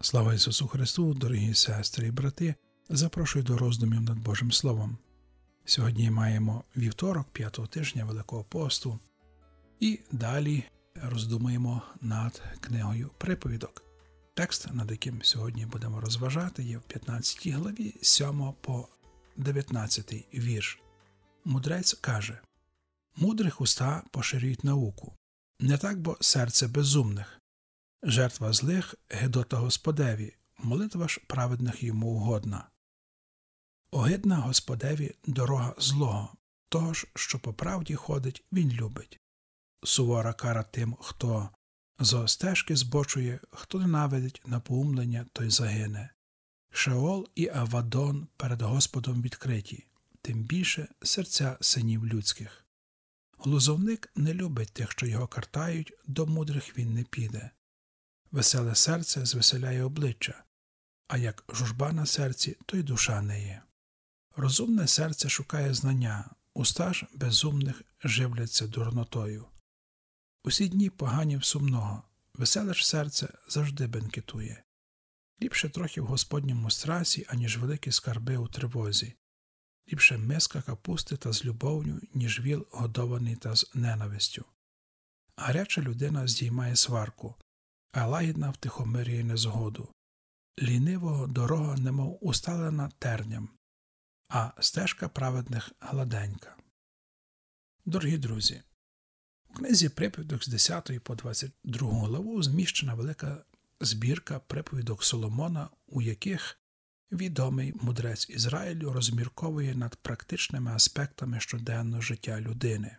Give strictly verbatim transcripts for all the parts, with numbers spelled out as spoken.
Слава Ісусу Христу, дорогі сестри і брати! Запрошую до роздумів над Божим Словом. Сьогодні маємо вівторок, п'ятого тижня Великого посту. І далі роздумуємо над книгою приповідок. Текст, над яким сьогодні будемо розважати, є в п'ятнадцятій главі, з сьомого по дев'ятнадцятий вірш. Мудрець каже: «Мудрих уста поширюють науку, не так бо серце безумних. Жертва злих – гидота Господеві, молитва ж праведних йому угодна. Огидна Господеві дорога злого, того ж, що по правді ходить, він любить. Сувора кара тим, хто зо стежки збочує, хто ненавидить напоумлення, той загине. Шеол і Авадон перед Господом відкриті, тим більше серця синів людських. Глузовник не любить тих, що його картають, до мудрих він не піде. Веселе серце звеселяє обличчя, а як журба на серці, то й душа не є. Розумне серце шукає знання, уста ж безумних живляться дурнотою. Усі дні погані в сумного, веселе ж серце завжди бенкетує. Ліпше трохи в Господньому страсі, аніж великі скарби у тривозі. Ліпше миска капусти та з любов'ю, ніж віл годований та з ненавистю. Гаряча людина здіймає сварку, а лагідна втихомирює незгоду. Лінивого дорога немов усталена терням, а стежка праведних гладенька. Дорогі друзі, у книзі приповідок з десятої по двадцять другу главу зміщена велика збірка приповідок Соломона, у яких відомий мудрець Ізраїлю розмірковує над практичними аспектами щоденного життя людини.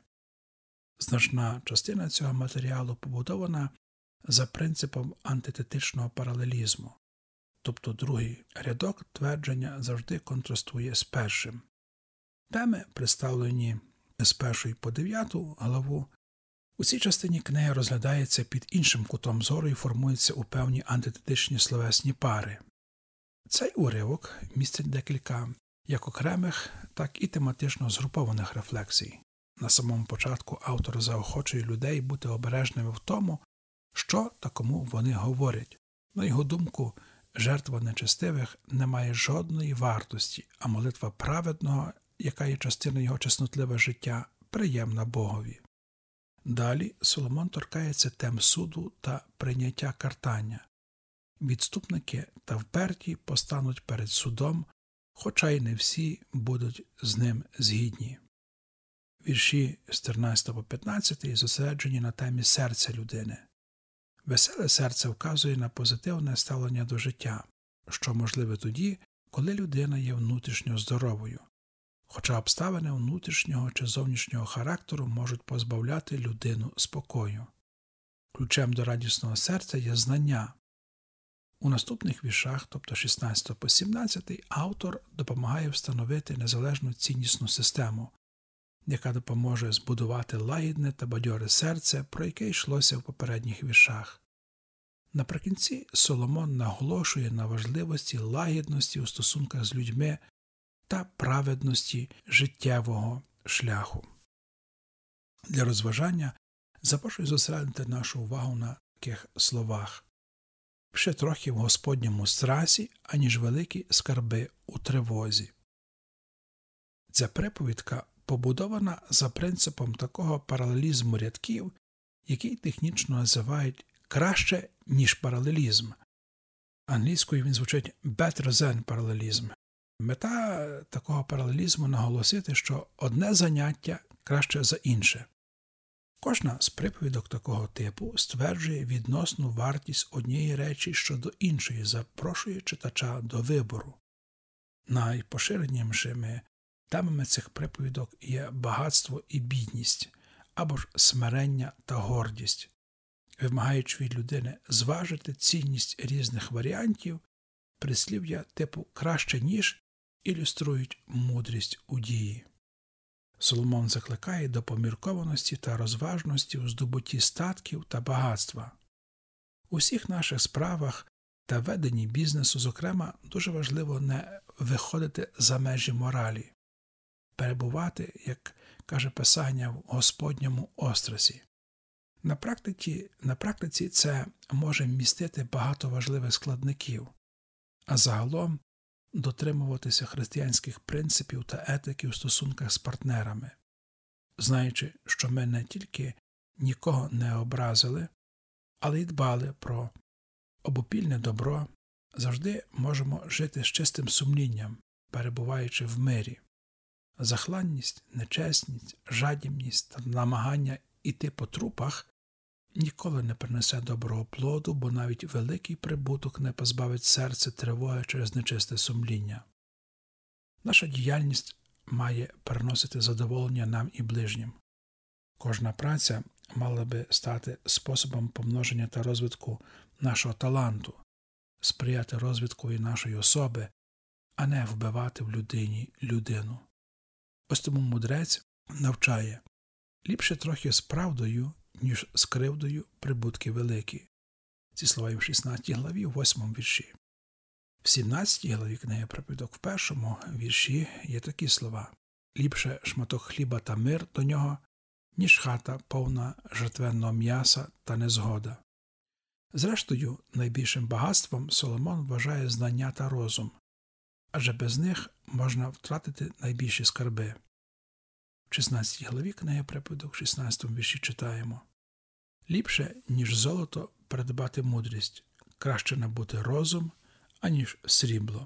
Значна частина цього матеріалу побудована за принципом антитетичного паралелізму, тобто другий рядок твердження завжди контрастує з першим. Теми, представлені з першої по дев'яту главу, у цій частині книги розглядаються під іншим кутом зору і формуються у певні антитетичні словесні пари. Цей уривок містить декілька як окремих, так і тематично згрупованих рефлексій. На самому початку автор заохочує людей бути обережними в тому, що та кому вони говорять. На його думку, жертва нечестивих не має жодної вартості, а молитва праведного, яка є частиною його чеснотливого життя, приємна Богові. Далі Соломон торкається тем суду та прийняття картання. Відступники та вперті постануть перед судом, хоча й не всі будуть з ним згідні. Вірші з тринадцятого по п'ятнадцятий зосереджені на темі серця людини. Веселе серце вказує на позитивне ставлення до життя, що можливе тоді, коли людина є внутрішньо здоровою, хоча обставини внутрішнього чи зовнішнього характеру можуть позбавляти людину спокою. Ключем до радісного серця є знання. У наступних віршах, тобто шістнадцятого по сімнадцятий, автор допомагає встановити незалежну ціннісну систему, яка допоможе збудувати лагідне та бадьоре серце, про яке йшлося в попередніх віршах. Наприкінці Соломон наголошує на важливості лагідності у стосунках з людьми та праведності життєвого шляху. Для розважання запрошую зосередити нашу увагу на таких словах. «Ще трохи в Господньому страсі, аніж великі скарби у тривозі». Ця приповідка побудована за принципом такого паралелізму рядків, який технічно називають «краще, ніж паралелізм». Англійською він звучить «better than паралелізм». Мета такого паралелізму – наголосити, що одне заняття краще за інше. Кожна з приповідок такого типу стверджує відносну вартість однієї речі щодо іншої, запрошує читача до вибору. Найпоширенішими темами цих приповідок є багатство і бідність, або ж смирення та гордість, вимагаючи від людини зважити цінність різних варіантів, прислів'я типу «краще ніж» ілюструють мудрість у дії. Соломон закликає до поміркованості та розважності у здобутті статків та багатства. У всіх наших справах та веденні бізнесу, зокрема, дуже важливо не виходити за межі моралі, перебувати, як каже Писання, в Господньому острасі. На практиці, на практиці це може містити багато важливих складників, а загалом дотримуватися християнських принципів та етики у стосунках з партнерами, знаючи, що ми не тільки нікого не образили, але й дбали про обопільне добро, завжди можемо жити з чистим сумлінням, перебуваючи в мирі. Захланність, нечесність, жадібність та намагання іти по трупах ніколи не принесе доброго плоду, бо навіть великий прибуток не позбавить серце тривоги через нечисте сумління. Наша діяльність має приносити задоволення нам і ближнім. Кожна праця мала би стати способом помноження та розвитку нашого таланту, сприяти розвитку і нашої особи, а не вбивати в людині людину. Ось тому мудрець навчає: ліпше трохи з правдою, ніж з кривдою прибутки великі. Ці слова в шістнадцятій главі, в восьмому вірші. В сімнадцятій главі книги Приповідок в першому вірші є такі слова: ліпше шматок хліба та мир до нього, ніж хата повна жертвенного м'яса та незгода. Зрештою, найбільшим багатством Соломон вважає знання та розум, адже без них можна втратити найбільші скарби. В шістнадцятій главі книги Приповідок, в шістнадцятому вірші читаємо: ліпше, ніж золото, придбати мудрість, краще набути розум, аніж срібло.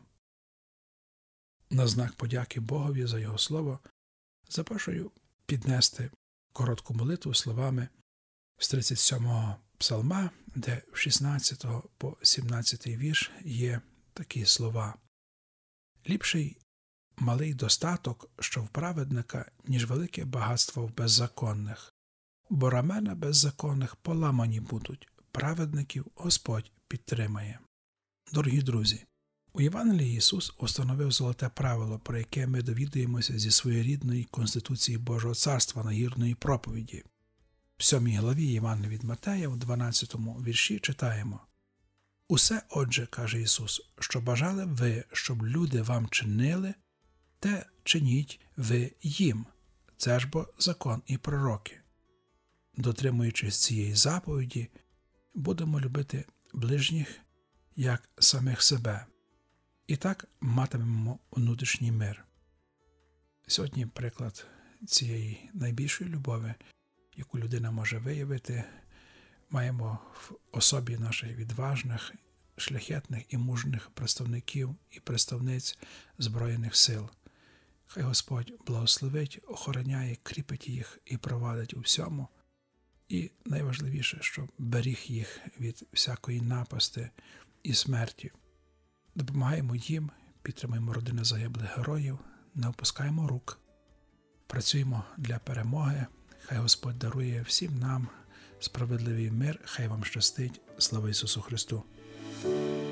На знак подяки Богові за Його слово запрошую піднести коротку молитву словами з тридцять сьомого псалма, де в шістнадцятого по сімнадцятий вірш є такі слова: ліпший малий достаток, що в праведника, ніж велике багатство в беззаконних. Бо рамена беззаконних поламані будуть, праведників Господь підтримає. Дорогі друзі, у Євангелії Ісус установив золоте правило, про яке ми довідуємося зі своєрідної Конституції Божого Царства нагірної проповіді. В сьомій главі Євангелія від Матея, в дванадцятому вірші читаємо: «Усе, отже, – каже Ісус, – що бажали б ви, щоб люди вам чинили, те чиніть ви їм. Це ж бо закон і пророки». Дотримуючись цієї заповіді, будемо любити ближніх, як самих себе. І так матимемо внутрішній мир. Сьогодні приклад цієї найбільшої любові, яку людина може виявити, маємо в особі наших відважних, шляхетних і мужних представників і представниць Збройних сил. Хай Господь благословить, охороняє, кріпить їх і провадить у всьому. І найважливіше, щоб беріг їх від всякої напасти і смерті. Допомагаємо їм, підтримуємо родини загиблих героїв, не опускаємо рук. Працюємо для перемоги. Хай Господь дарує всім нам справедливий мир. Хай вам щастить. Слава Ісусу Христу!